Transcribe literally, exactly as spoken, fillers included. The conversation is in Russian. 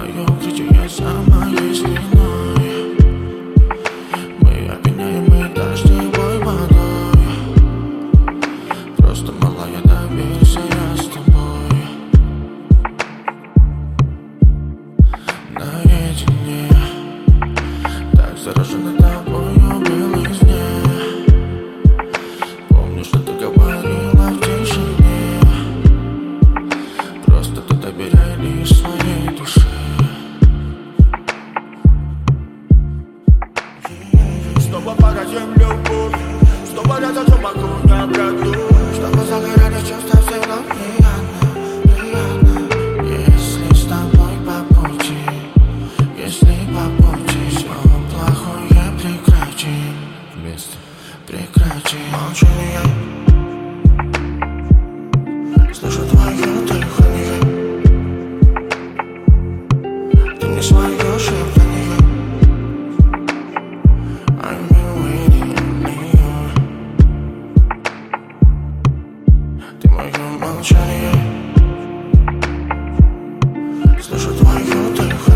твое укрытие самое сильное. Мы опьяняемы дождевой водой. Просто малая, доверься, я с тобой. Наедине, так заражена тобою белизне. Помню, что ты говорила в тишине. Просто ты доверяй лишь своей душе. Снова погасим любовь, снова я зажжем огонь, я продлю. Чтобы загорались чувства всегда приятно, приятно. Если с тобой по пути, если по пути все плохое прекратим вместе, прекратим молчание. Слышу твое дыхание, ты не свое шептание. I've been waiting on you. Ты мое молчание, слышу твое дыхание.